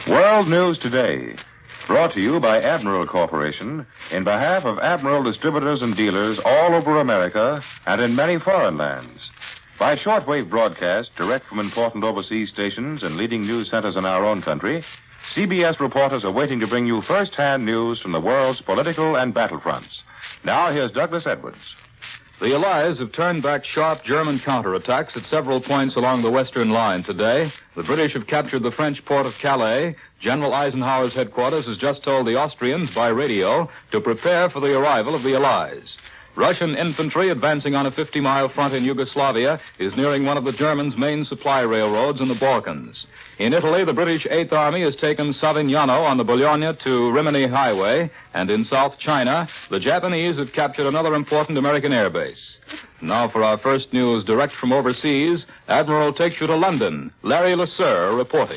World News Today, brought to you by Admiral Corporation in behalf of Admiral distributors and dealers all over America and in many foreign lands. By shortwave broadcast direct from important overseas stations and leading news centers in our own country, CBS reporters are waiting to bring you first-hand news from the world's political and battlefronts. Now, here's Douglas Edwards. The Allies have turned back sharp German counterattacks at several points along the Western Line today. The British have captured the French port of Calais. General Eisenhower's headquarters has just told the Austrians by radio to prepare for the arrival of the Allies. Russian infantry advancing on a 50-mile front in Yugoslavia is nearing one of the Germans' main supply railroads in the Balkans. In Italy, the British Eighth Army has taken Savignano on the Bologna to Rimini Highway, and in South China, the Japanese have captured another important American airbase. Now for our first news direct from overseas, Admiral takes you to London. Larry LeSueur reporting.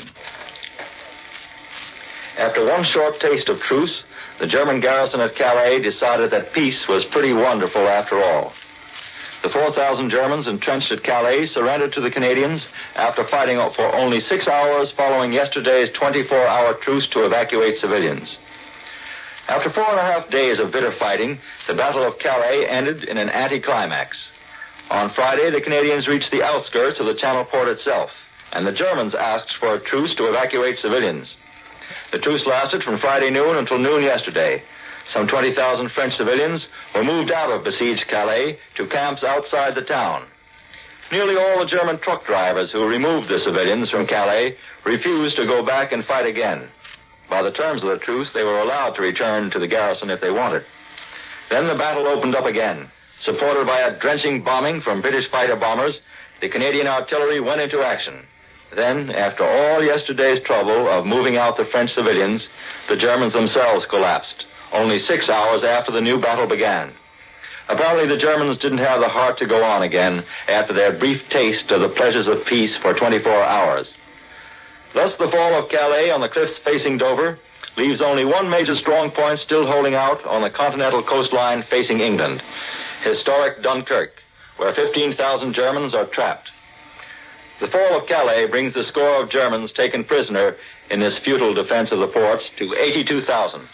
After one short taste of truce, the German garrison at Calais decided that peace was pretty wonderful after all. The 4,000 Germans entrenched at Calais surrendered to the Canadians after fighting for only 6 hours following yesterday's 24-hour truce to evacuate civilians. After 4.5 days of bitter fighting, the Battle of Calais ended in an anticlimax. On Friday, the Canadians reached the outskirts of the Channel port itself, and the Germans asked for a truce to evacuate civilians. The truce lasted from Friday noon until noon yesterday. Some 20,000 French civilians were moved out of besieged Calais to camps outside the town. Nearly all the German truck drivers who removed the civilians from Calais refused to go back and fight again. By the terms of the truce, they were allowed to return to the garrison if they wanted. Then the battle opened up again. Supported by a drenching bombing from British fighter bombers, the Canadian artillery went into action. Then, after all yesterday's trouble of moving out the French civilians, the Germans themselves collapsed, only 6 hours after the new battle began. Apparently, the Germans didn't have the heart to go on again after their brief taste of the pleasures of peace for 24 hours. Thus, the fall of Calais on the cliffs facing Dover leaves only one major strong point still holding out on the continental coastline facing England, historic Dunkirk, where 15,000 Germans are trapped. The fall of Calais brings the score of Germans taken prisoner in this futile defense of the ports to 82,000.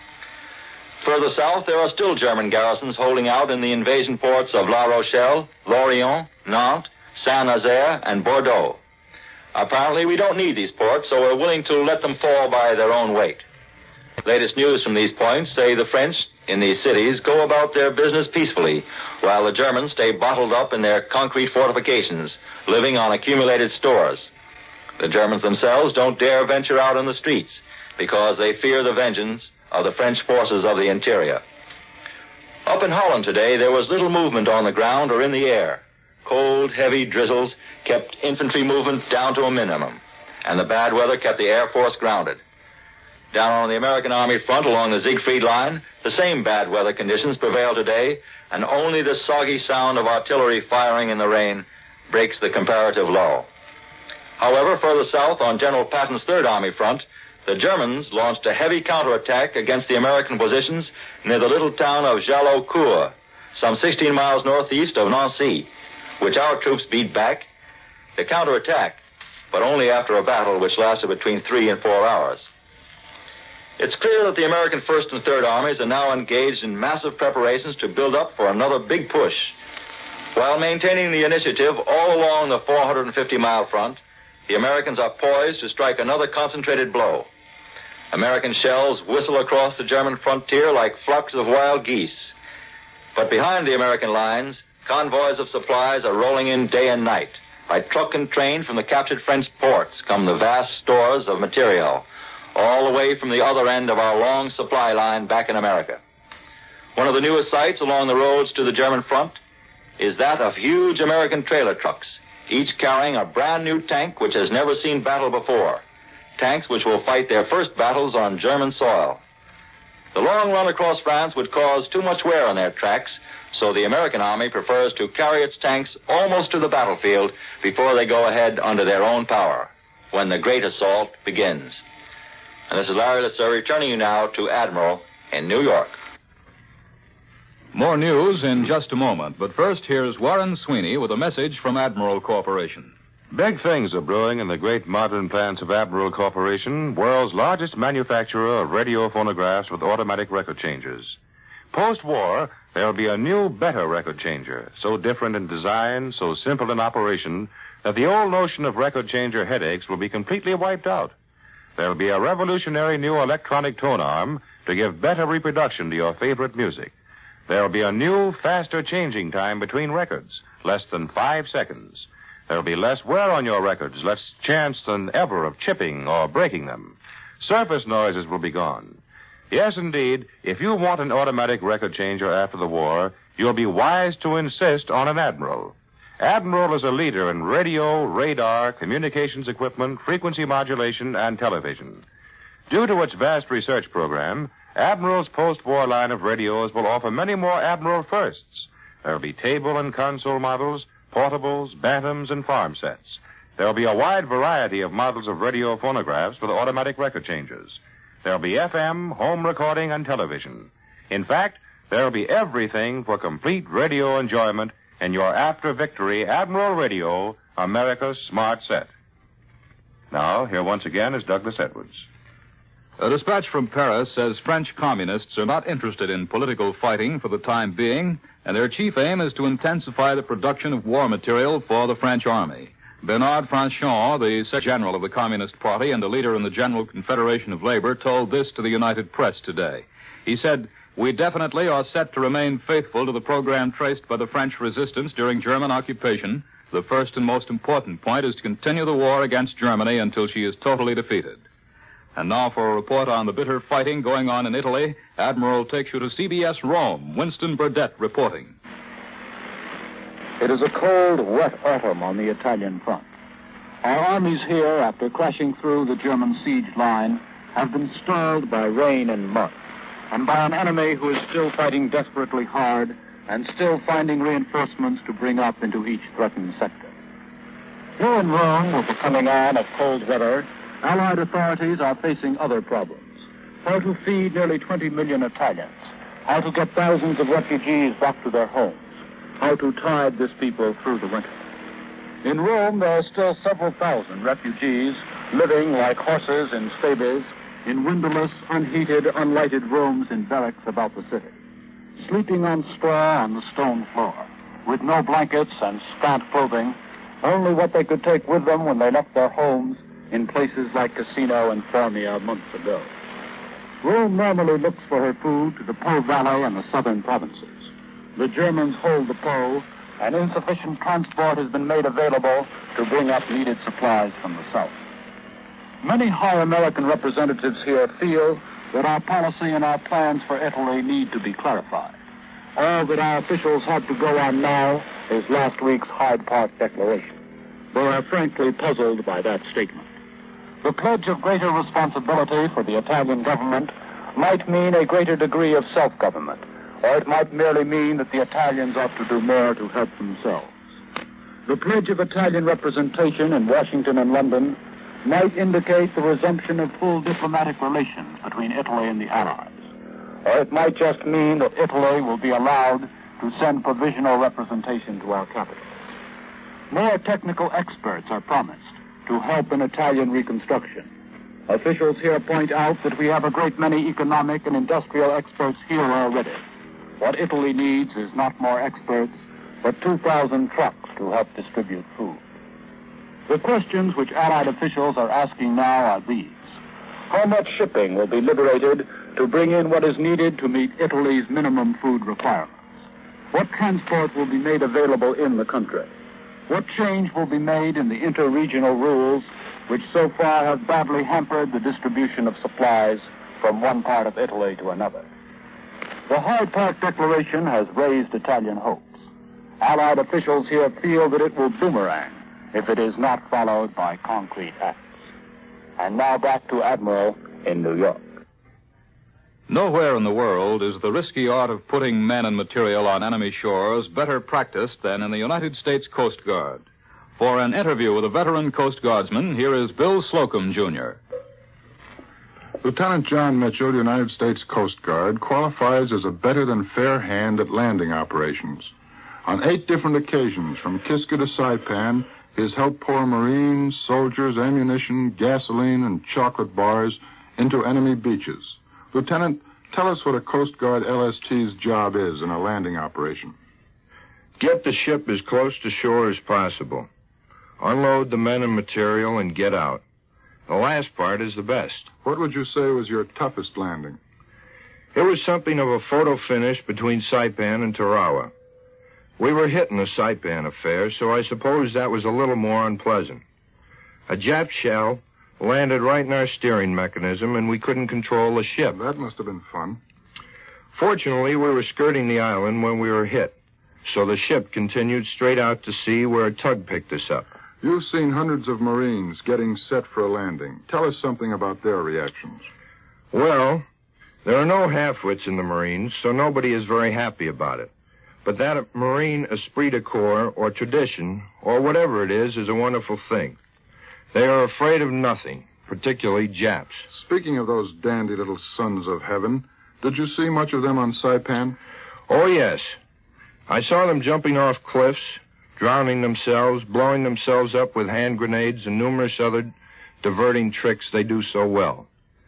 Further south, there are still German garrisons holding out in the invasion ports of La Rochelle, Lorient, Nantes, Saint-Nazaire, and Bordeaux. Apparently, we don't need these ports, so we're willing to let them fall by their own weight. Latest news from these points say the French in these cities go about their business peacefully, while the Germans stay bottled up in their concrete fortifications, living on accumulated stores. The Germans themselves don't dare venture out in the streets because they fear the vengeance of the French forces of the interior. Up in Holland today, there was little movement on the ground or in the air. Cold, heavy drizzles kept infantry movement down to a minimum, and the bad weather kept the Air Force grounded. Down on the American Army front along the Siegfried Line, the same bad weather conditions prevail today, and only the soggy sound of artillery firing in the rain breaks the comparative lull. However, further south on General Patton's Third Army front, the Germans launched a heavy counterattack against the American positions near the little town of Jallaucourt, some 16 miles northeast of Nancy, which our troops beat back. The counterattack, but only after a battle which lasted between 3 and 4 hours. It's clear that the American First and Third Armies are now engaged in massive preparations to build up for another big push. While maintaining the initiative all along the 450-mile front, the Americans are poised to strike another concentrated blow. American shells whistle across the German frontier like flocks of wild geese. But behind the American lines, convoys of supplies are rolling in day and night. By truck and train from the captured French ports come the vast stores of material, all the way from the other end of our long supply line back in America. One of the newest sights along the roads to the German front is that of huge American trailer trucks, each carrying a brand new tank which has never seen battle before, tanks which will fight their first battles on German soil. The long run across France would cause too much wear on their tracks, so the American Army prefers to carry its tanks almost to the battlefield before they go ahead under their own power, when the great assault begins. And this is Larry LeSueur returning you now to Admiral in New York. More news in just a moment, but first here's Warren Sweeney with a message from Admiral Corporation. Big things are brewing in the great modern plants of Admiral Corporation, world's largest manufacturer of radio phonographs with automatic record changers. Post-war, there'll be a new, better record changer, so different in design, so simple in operation, that the old notion of record changer headaches will be completely wiped out. There'll be a revolutionary new electronic tone arm to give better reproduction to your favorite music. There'll be a new, faster changing time between records, less than 5 seconds. There'll be less wear on your records, less chance than ever of chipping or breaking them. Surface noises will be gone. Yes, indeed, if you want an automatic record changer after the war, you'll be wise to insist on an Admiral. Admiral is a leader in radio, radar, communications equipment, frequency modulation, and television. Due to its vast research program, Admiral's post-war line of radios will offer many more Admiral firsts. There'll be table and console models, portables, bantams, and farm sets. There'll be a wide variety of models of radio phonographs with automatic record changers. There'll be FM, home recording, and television. In fact, there'll be everything for complete radio enjoyment in your after-victory Admiral Radio, America's smart set. Now, here once again is Douglas Edwards. A dispatch from Paris says French communists are not interested in political fighting for the time being, and their chief aim is to intensify the production of war material for the French army. Bernard Franchon, the Secretary General of the Communist Party and a leader in the General Confederation of Labor, told this to the United Press today. He said, "We definitely are set to remain faithful to the program traced by the French resistance during German occupation. The first and most important point is to continue the war against Germany until she is totally defeated." And now for a report on the bitter fighting going on in Italy, Admiral takes you to CBS Rome. Winston Burdett reporting. It is a cold, wet autumn on the Italian front. Our armies here, after crashing through the German siege line, have been stalled by rain and mud, and by an enemy who is still fighting desperately hard and still finding reinforcements to bring up into each threatened sector. Here in Rome, with the coming on of cold weather, Allied authorities are facing other problems. How to feed nearly 20 million Italians, how to get thousands of refugees back to their homes, how to tide this people through the winter. In Rome, there are still several thousand refugees living like horses in stables in windowless, unheated, unlighted rooms in barracks about the city, sleeping on straw on the stone floor, with no blankets and scant clothing, only what they could take with them when they left their homes in places like Cassino and Formia months ago. Rome normally looks for her food to the Po Valley and the southern provinces. The Germans hold the Po, and insufficient transport has been made available to bring up needed supplies from the south. Many high American representatives here feel that our policy and our plans for Italy need to be clarified. All that our officials have to go on now is last week's Hyde Park Declaration. They are frankly puzzled by that statement. The pledge of greater responsibility for the Italian government might mean a greater degree of self-government, or it might merely mean that the Italians ought to do more to help themselves. The pledge of Italian representation in Washington and London might indicate the resumption of full diplomatic relations between Italy and the Allies, or it might just mean that Italy will be allowed to send provisional representation to our capital. More technical experts are promised to help in Italian reconstruction. Officials here point out that we have a great many economic and industrial experts here already. What Italy needs is not more experts, but 2,000 trucks to help distribute food. The questions which Allied officials are asking now are these. How much shipping will be liberated to bring in what is needed to meet Italy's minimum food requirements? What transport will be made available in the country? What change will be made in the inter-regional rules which so far have badly hampered the distribution of supplies from one part of Italy to another? The Hyde Park Declaration has raised Italian hopes. Allied officials here feel that it will boomerang if it is not followed by concrete acts. And now back to Admiral in New York. Nowhere in the world is the risky art of putting men and material on enemy shores better practiced than in the United States Coast Guard. For an interview with a veteran Coast Guardsman, here is Bill Slocum, Jr. Lieutenant John Mitchell, United States Coast Guard, qualifies as a better-than-fair hand at landing operations. On 8 different occasions, from Kiska to Saipan, is help pour Marines, soldiers, ammunition, gasoline, and chocolate bars into enemy beaches. Lieutenant, tell us what a Coast Guard LST's job is in a landing operation. Get the ship as close to shore as possible. Unload the men and material and get out. The last part is the best. What would you say was your toughest landing? It was something of a photo finish between Saipan and Tarawa. We were hit in the Saipan affair, so I suppose that was a little more unpleasant. A Jap shell landed right in our steering mechanism, and we couldn't control the ship. That must have been fun. Fortunately, we were skirting the island when we were hit, so the ship continued straight out to sea where a tug picked us up. You've seen hundreds of Marines getting set for a landing. Tell us something about their reactions. Well, there are no half-wits in the Marines, so nobody is very happy about it. But that Marine esprit de corps, or tradition, or whatever it is a wonderful thing. They are afraid of nothing, particularly Japs. Speaking of those dandy little sons of heaven, did you see much of them on Saipan? Oh, yes. I saw them jumping off cliffs, drowning themselves, blowing themselves up with hand grenades, and numerous other diverting tricks they do so well.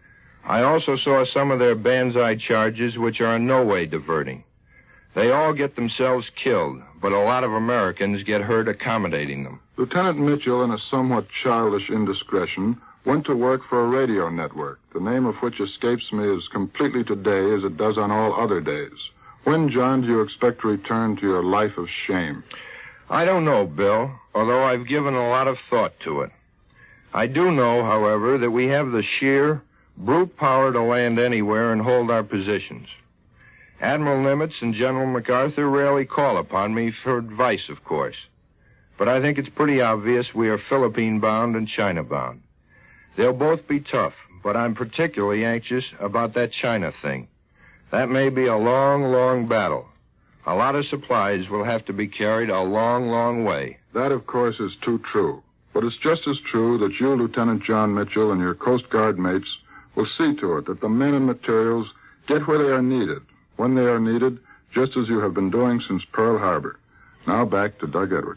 I also saw some of their banzai charges, which are in no way diverting. They all get themselves killed, but a lot of Americans get hurt accommodating them. Lieutenant Mitchell, in a somewhat childish indiscretion, went to work for a radio network, the name of which escapes me as completely today as it does on all other days. When, John, do you expect to return to your life of shame? I don't know, Bill, although I've given a lot of thought to it. I do know, however, that we have the sheer, brute power to land anywhere and hold our positions. Admiral Nimitz and General MacArthur rarely call upon me for advice, of course. But I think it's pretty obvious we are Philippine-bound and China-bound. They'll both be tough, but I'm particularly anxious about that China thing. That may be a long, long battle. A lot of supplies will have to be carried a long, long way. That, of course, is too true. But it's just as true that you, Lieutenant John Mitchell, and your Coast Guard mates will see to it that the men and materials get where they are needed, when they are needed, just as you have been doing since Pearl Harbor. Now back to Doug Edwards.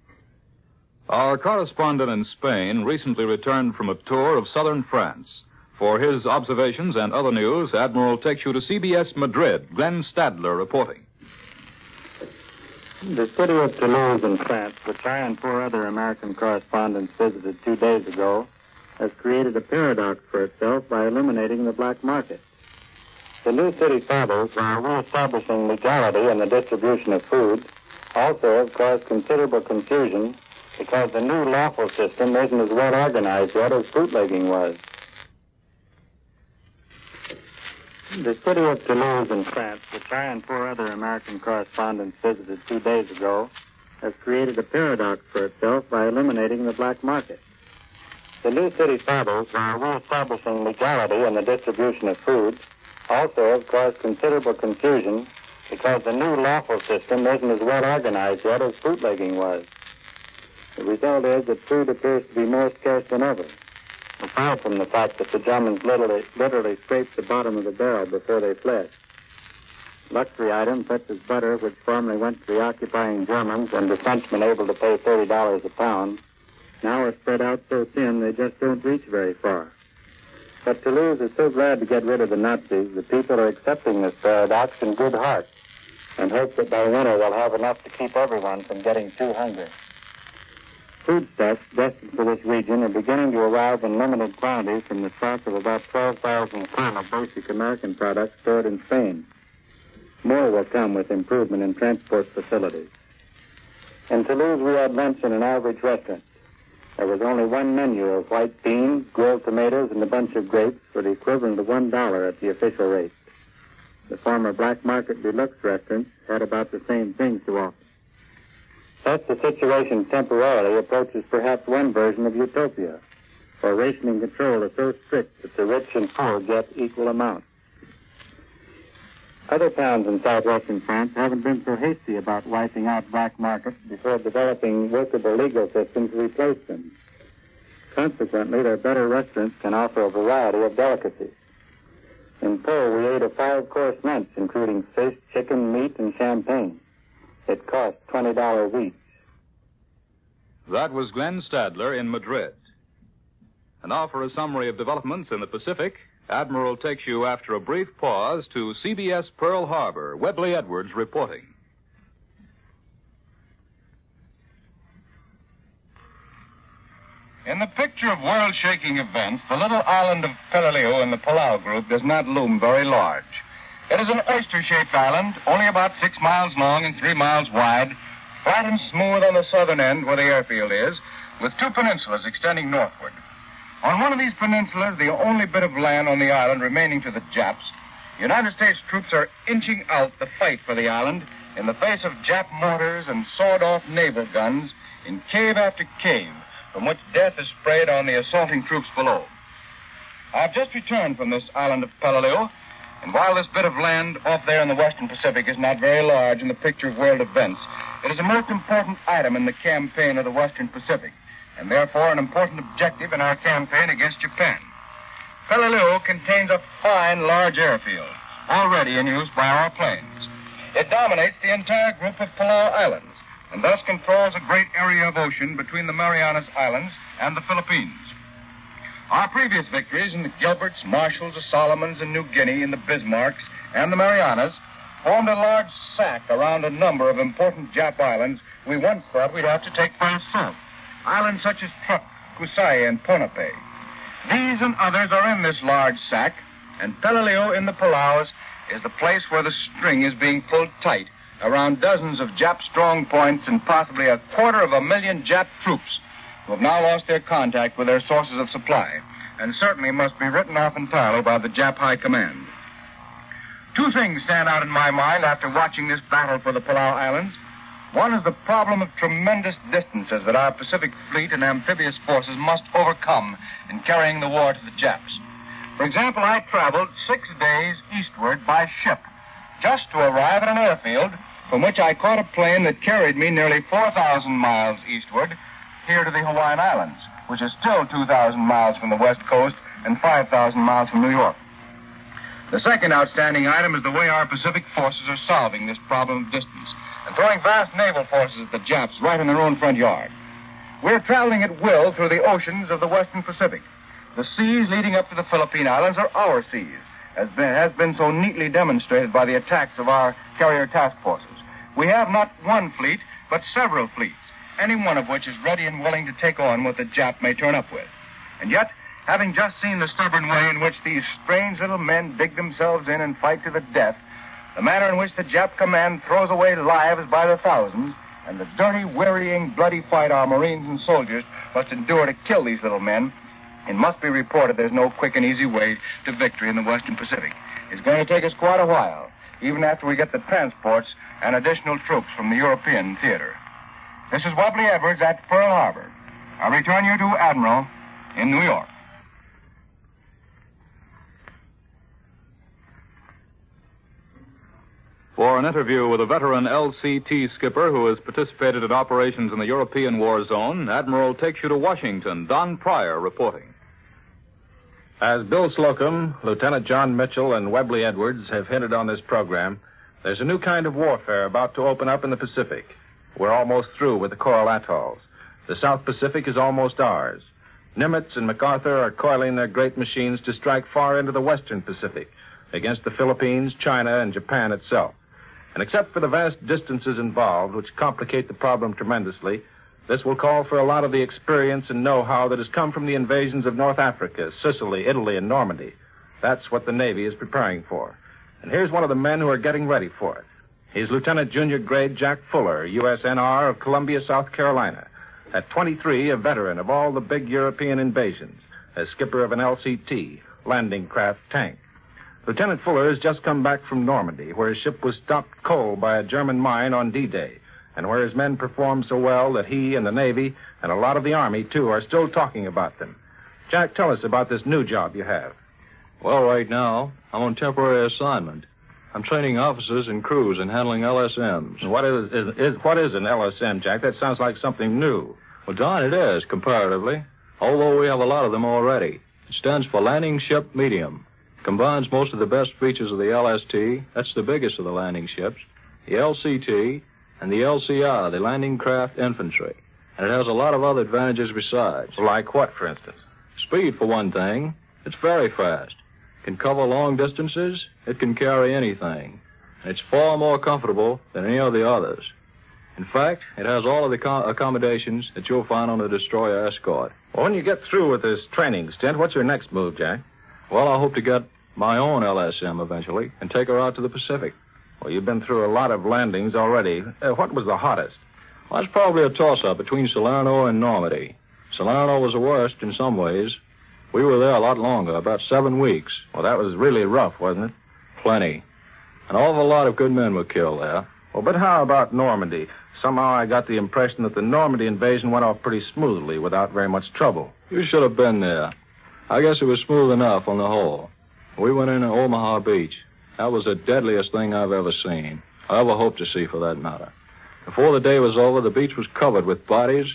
Our correspondent in Spain recently returned from a tour of southern France. For his observations and other news, Admiral takes you to CBS Madrid. Glenn Stadler reporting. The city of Toulouse in France, which I and 4 other American correspondents visited 2 days ago, has created a paradox for itself by eliminating the black market. The new city fathers, while reestablishing legality in the distribution of food, also have caused considerable confusion because the new lawful system isn't as well organized yet as bootlegging was. The city of Toulouse in France, which I and 4 other American correspondents visited 2 days ago, has created a paradox for itself by eliminating the black market. The new city fathers, while reestablishing legality in the distribution of food, also have caused considerable confusion because the new lawful system isn't as well organized yet as bootlegging was. The result is that food appears to be more scarce than ever, aside from the fact that the Germans literally scraped the bottom of the barrel before they fled. Luxury items such as butter, which formerly went to the occupying Germans and the Frenchmen able to pay $30 a pound, now are spread out so thin they just don't reach very far. But Toulouse is so glad to get rid of the Nazis that people are accepting this paradox in good heart and hope that by winter they'll have enough to keep everyone from getting too hungry. Foodstuffs destined for this region are beginning to arrive in limited quantities from the stock of about 12,000 tons of basic American products stored in Spain. More will come with improvement in transport facilities. In Toulouse, we had lunch in an average restaurant. There was only one menu of white beans, grilled tomatoes, and a bunch of grapes for the equivalent of $1 at the official rate. The former black market deluxe restaurants had about the same thing to offer. Thus, the situation temporarily approaches perhaps one version of utopia, for rationing control is so strict that the rich and poor get equal amounts. Other towns in southwestern France haven't been so hasty about wiping out black markets before developing workable legal systems to replace them. Consequently, their better restaurants can offer a variety of delicacies. In Pau, we ate a 5-course lunch, including fish, chicken, meat, and champagne. It cost $20 each. That was Glenn Stadler in Madrid. And now for a summary of developments in the Pacific. Admiral takes you after a brief pause to CBS Pearl Harbor. Webley Edwards reporting. In the picture of world-shaking events, the little island of Peleliu in the Palau group does not loom very large. It is an oyster-shaped island, only about 6 miles long and 3 miles wide, flat and smooth on the southern end where the airfield is, with 2 peninsulas extending northward. On one of these peninsulas, the only bit of land on the island remaining to the Japs, United States troops are inching out the fight for the island in the face of Jap mortars and sawed-off naval guns in cave after cave, from which death is sprayed on the assaulting troops below. I've just returned from this island of Peleliu, and while this bit of land off there in the western Pacific is not very large in the picture of world events, it is a most important item in the campaign of the western Pacific, and therefore an important objective in our campaign against Japan. Peleliu contains a fine, large airfield, already in use by our planes. It dominates the entire group of Palau Islands, and thus controls a great area of ocean between the Marianas Islands and the Philippines. Our previous victories in the Gilberts, Marshalls, the Solomons, and New Guinea, in the Bismarcks, and the Marianas formed a large sack around a number of important Jap islands we once thought we'd have to take for ourselves. Islands such as Truk, Kusai, and Ponape. These and others are in this large sack, and Peleliu in the Palaus is the place where the string is being pulled tight around dozens of Jap strong points and possibly 250,000 Jap troops who have now lost their contact with their sources of supply and certainly must be written off entirely by the Jap High Command. 2 things stand out in my mind after watching this battle for the Palau Islands. One is the problem of tremendous distances that our Pacific Fleet and amphibious forces must overcome in carrying the war to the Japs. For example, I traveled 6 days eastward by ship just to arrive at an airfield from which I caught a plane that carried me nearly 4,000 miles eastward here to the Hawaiian Islands, which is still 2,000 miles from the west coast and 5,000 miles from New York. The second outstanding item is the way our Pacific forces are solving this problem of distance and throwing vast naval forces at the Japs right in their own front yard. We're traveling at will through the oceans of the western Pacific. The seas leading up to the Philippine Islands are our seas, as has been so neatly demonstrated by the attacks of our carrier task forces. We have not one fleet, but several fleets, any one of which is ready and willing to take on what the Jap may turn up with. And yet, having just seen the stubborn way in which these strange little men dig themselves in and fight to the death, the manner in which the Jap command throws away lives by the thousands, and the dirty, wearying, bloody fight our Marines and soldiers must endure to kill these little men, it must be reported there's no quick and easy way to victory in the Western Pacific. It's going to take us quite a while, even after we get the transports and additional troops from the European theater. This is Webley Edwards at Pearl Harbor. I return you to Admiral in New York. For an interview with a veteran LCT skipper who has participated in operations in the European war zone, Admiral takes you to Washington. Don Pryor reporting. As Bill Slocum, Lieutenant John Mitchell, and Webley Edwards have hinted on this program, there's a new kind of warfare about to open up in the Pacific. We're almost through with the coral atolls. The South Pacific is almost ours. Nimitz and MacArthur are coiling their great machines to strike far into the Western Pacific against the Philippines, China, and Japan itself. And except for the vast distances involved, which complicate the problem tremendously, this will call for a lot of the experience and know-how that has come from the invasions of North Africa, Sicily, Italy, and Normandy. That's what the Navy is preparing for. And here's one of the men who are getting ready for it. He's Lieutenant Junior Grade Jack Fuller, USNR of Columbia, South Carolina. At 23, a veteran of all the big European invasions, as skipper of an LCT, landing craft tank. Lieutenant Fuller has just come back from Normandy, where his ship was stopped cold by a German mine on D-Day, and where his men performed so well that he and the Navy, and a lot of the Army, too, are still talking about them. Jack, tell us about this new job you have. Well, right now, I'm on temporary assignment. I'm training officers and crews in handling LSMs. What is an LSM, Jack? That sounds like something new. Well, Don, it is, comparatively, although we have a lot of them already. It stands for Landing Ship Medium. Combines most of the best features of the LST, that's the biggest of the landing ships, the LCT, and the LCR, the Landing Craft Infantry. And it has a lot of other advantages besides. Like what, for instance? Speed, for one thing. It's very fast. It can cover long distances. It can carry anything. And it's far more comfortable than any of the others. In fact, it has all of the accommodations that you'll find on a destroyer escort. Well, when you get through with this training stint, what's your next move, Jack? Well, I hope to get my own LSM eventually and take her out to the Pacific. Well, you've been through a lot of landings already. What was the hottest? Well, it's probably a toss-up between Salerno and Normandy. Salerno was the worst in some ways. We were there a lot longer, about 7 weeks. Well, that was really rough, wasn't it? Plenty. An awful lot of good men were killed there. Well, but how about Normandy? Somehow I got the impression that the Normandy invasion went off pretty smoothly without very much trouble. You should have been there. I guess it was smooth enough on the whole. We went in at Omaha Beach. That was the deadliest thing I've ever seen. I ever hope to see, for that matter. Before the day was over, the beach was covered with bodies,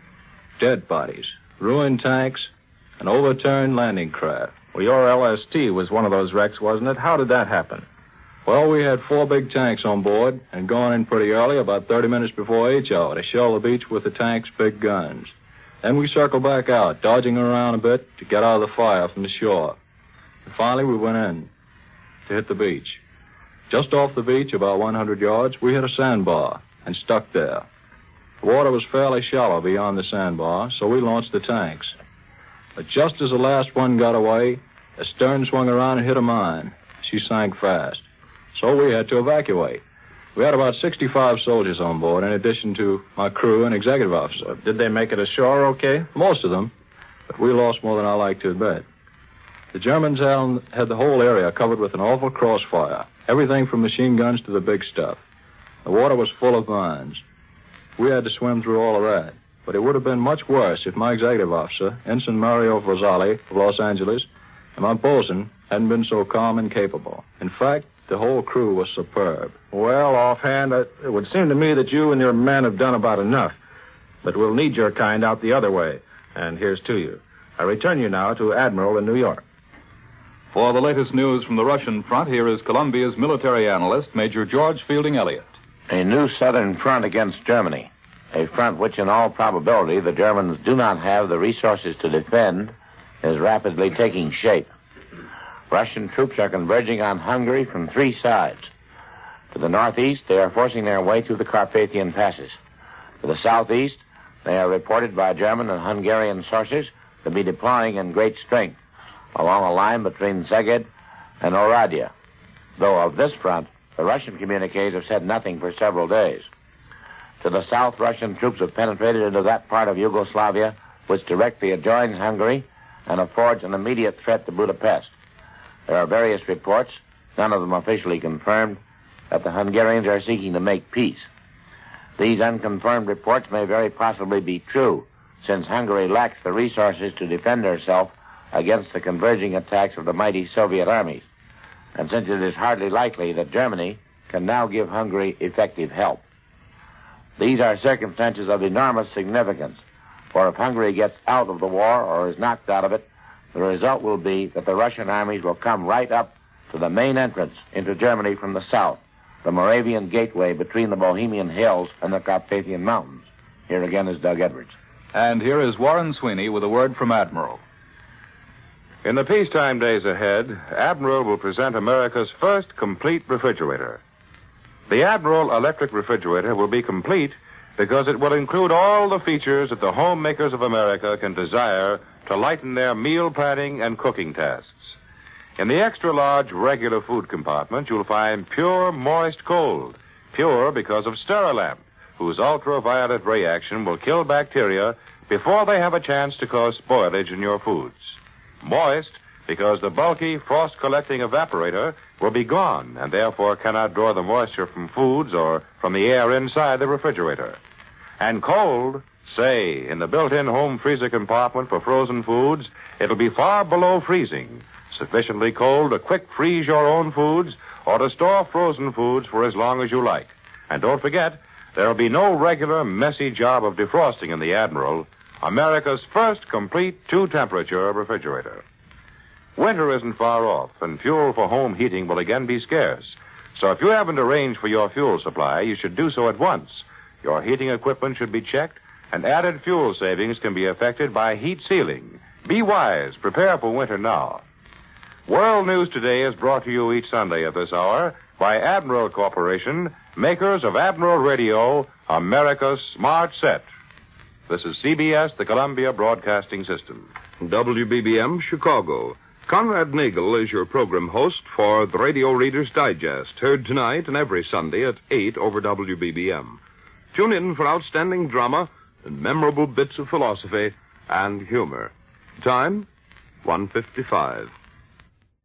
dead bodies, ruined tanks, and overturned landing craft. Well, your LST was one of those wrecks, wasn't it? How did that happen? Well, we had 4 big tanks on board and gone in pretty early, about 30 minutes before H hour, to shell the beach with the tanks' big guns. Then we circled back out, dodging around a bit to get out of the fire from the shore. And finally, we went in to hit the beach. Just off the beach, about 100 yards, we hit a sandbar and stuck there. The water was fairly shallow beyond the sandbar, so we launched the tanks. But just as the last one got away, the stern swung around and hit a mine. She sank fast. So we had to evacuate. We had about 65 soldiers on board, in addition to my crew and executive officer. Did they make it ashore okay? Most of them, but we lost more than I like to admit. The Germans had the whole area covered with an awful crossfire, everything from machine guns to the big stuff. The water was full of mines. We had to swim through all of that, but it would have been much worse if my executive officer, Ensign Mario Rosali of Los Angeles, and my bosun hadn't been so calm and capable. In fact, the whole crew was superb. Well, offhand, it would seem to me that you and your men have done about enough. But we'll need your kind out the other way. And here's to you. I return you now to Admiral in New York. For the latest news from the Russian front, here is Columbia's military analyst, Major George Fielding Elliott. A new southern front against Germany. A front which, in all probability, the Germans do not have the resources to defend, is rapidly taking shape. Russian troops are converging on Hungary from 3 sides. To the northeast, they are forcing their way through the Carpathian passes. To the southeast, they are reported by German and Hungarian sources to be deploying in great strength along a line between Szeged and Oradea. Though of this front, the Russian communiques have said nothing for several days. To the south, Russian troops have penetrated into that part of Yugoslavia which directly adjoins Hungary and affords an immediate threat to Budapest. There are various reports, none of them officially confirmed, that the Hungarians are seeking to make peace. These unconfirmed reports may very possibly be true, since Hungary lacks the resources to defend herself against the converging attacks of the mighty Soviet armies, and since it is hardly likely that Germany can now give Hungary effective help. These are circumstances of enormous significance, for if Hungary gets out of the war or is knocked out of it, the result will be that the Russian armies will come right up to the main entrance into Germany from the south, the Moravian gateway between the Bohemian hills and the Carpathian mountains. Here again is Doug Edwards. And here is Warren Sweeney with a word from Admiral. In the peacetime days ahead, Admiral will present America's first complete refrigerator. The Admiral electric refrigerator will be complete because it will include all the features that the homemakers of America can desire to lighten their meal planning and cooking tasks. In the extra-large regular food compartment, you'll find pure moist cold. Pure because of Sterilamp, whose ultraviolet ray action will kill bacteria before they have a chance to cause spoilage in your foods. Moist because the bulky frost-collecting evaporator will be gone and therefore cannot draw the moisture from foods or from the air inside the refrigerator. And cold, say, in the built-in home freezer compartment for frozen foods, it'll be far below freezing, sufficiently cold to quick freeze your own foods or to store frozen foods for as long as you like. And don't forget, there'll be no regular, messy job of defrosting in the Admiral, America's first complete 2-temperature refrigerator. Winter isn't far off, and fuel for home heating will again be scarce. So if you haven't arranged for your fuel supply, you should do so at once. Your heating equipment should be checked, and added fuel savings can be effected by heat sealing. Be wise. Prepare for winter now. World News Today is brought to you each Sunday at this hour by Admiral Corporation, makers of Admiral Radio, America's smart set. This is CBS, the Columbia Broadcasting System. WBBM, Chicago. Conrad Nagel is your program host for the Radio Reader's Digest, heard tonight and every Sunday at 8 over WBBM. Tune in for outstanding drama and memorable bits of philosophy and humor. Time, 1:55.